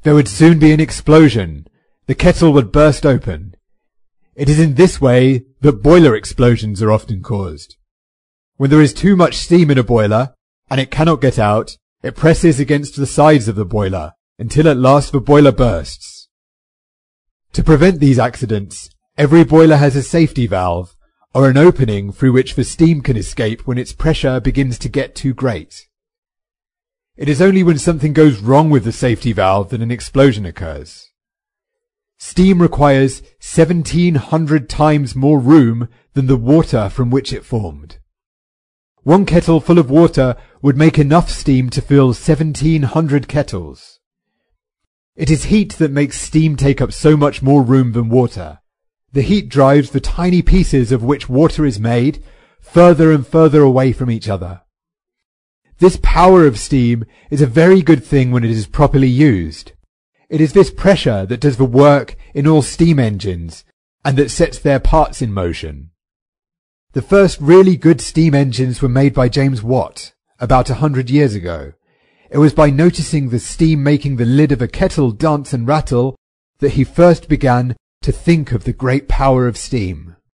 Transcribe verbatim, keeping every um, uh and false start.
there would soon be an explosion. The kettle would burst open. It is in this way that boiler explosions are often caused. When there is too much steam in a boiler, and it cannot get out, it presses against the sides of the boiler, until at last the boiler bursts. To prevent these accidents, every boiler has a safety valve, or an opening through which the steam can escape when its pressure begins to get too great. It is only when something goes wrong with the safety valve that an explosion occurs. Steam requires seventeen hundred times more room than the water from which it formed. One kettle full of water would make enough steam to fill seventeen hundred kettles. It is heat that makes steam take up so much more room than water. The heat drives the tiny pieces of which water is made further and further away from each other. This power of steam is a very good thing when it is properly used. It is this pressure that does the work in all steam engines, and that sets their parts in motion. The first really good steam engines were made by James Watt, about a hundred years ago. It was by noticing the steam making the lid of a kettle dance and rattle that he first began to think of the great power of steam.